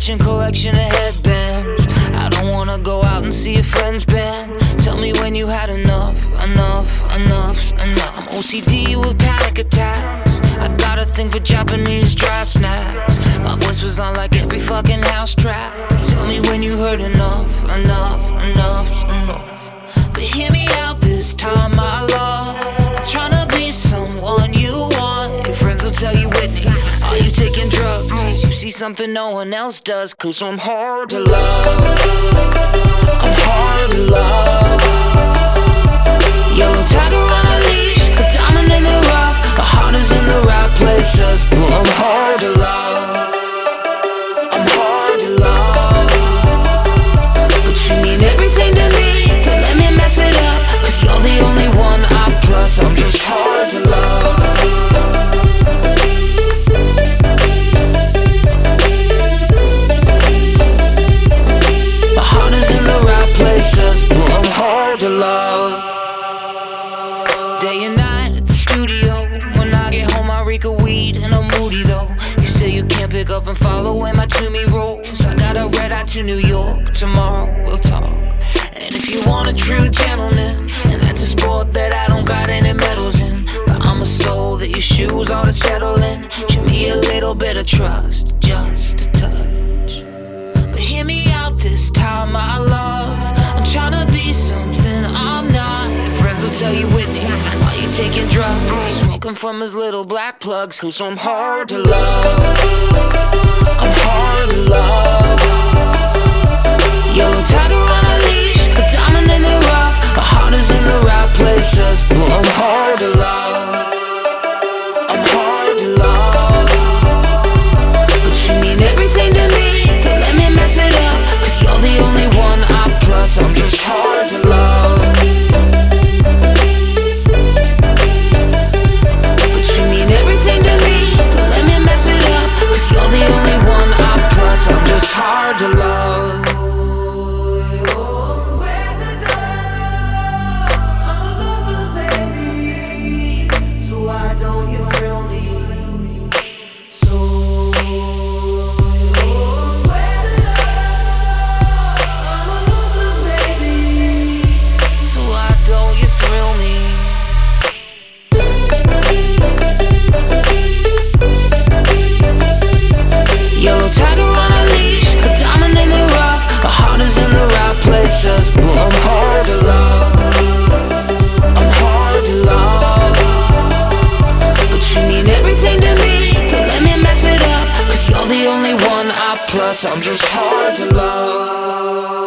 matching collection of headbands. I don't wanna go out and see a friend's band. Tell me when you had enough, enough's enough. I'm OCD with panic attacks. I got a thing for Japanese dry snacks. My voice was on like every fucking house track. Tell me when you heard enough, enough's enough. But hear me out this time, my love. I'm tryna be someone you want. Your friends will tell you, Whitney, are you taking drugs? You see something no one else does. Cause I'm hard to love, I'm hard to love. Yellow tiger on a leash, a diamond in the rough. My heart is in the right places, but I'm hard to love, I'm hard to love. But you mean everything to me, don't let me mess it up. Cause you're the only one I plus, I'm just hard to love. My heart is in the right places, but I'm hard to love. Day and night at the studio. When I get home I reek of weed and I'm moody though. You say you can't pick up and follow in my to-me rolls. I got a red eye to New York, tomorrow we'll talk. And if you want a true gentleman, and that's a sport that I don't got any medals in, but I'm a soul that your shoes ought to settle in. Show me a little bit of trust, just a touch. But hear me out this time, my love. I'm tryna be something I'm not. Your friends will tell you, Whitney, are you taking drugs? Smoking from his little black plugs. Cause I'm hard to love, I'm hard to love. Yellow tiger on a leash, a diamond in the rough. My heart is in the right places, but I'm hard to love, I'm hard to love. But you mean everything to me, don't let me mess it up. Cause you're the only one I plus, I'm just hard to love. But you mean everything to me, don't let me mess it up. Cause you're the only one I plus, I'm just hard to love. Yellow tiger on a leash, a diamond in the rough. My heart is in the right places, but I'm hard to love, I'm hard to love. But you mean everything to me, don't let me mess it up. Cause you're the only one I plus, I'm just hard to love.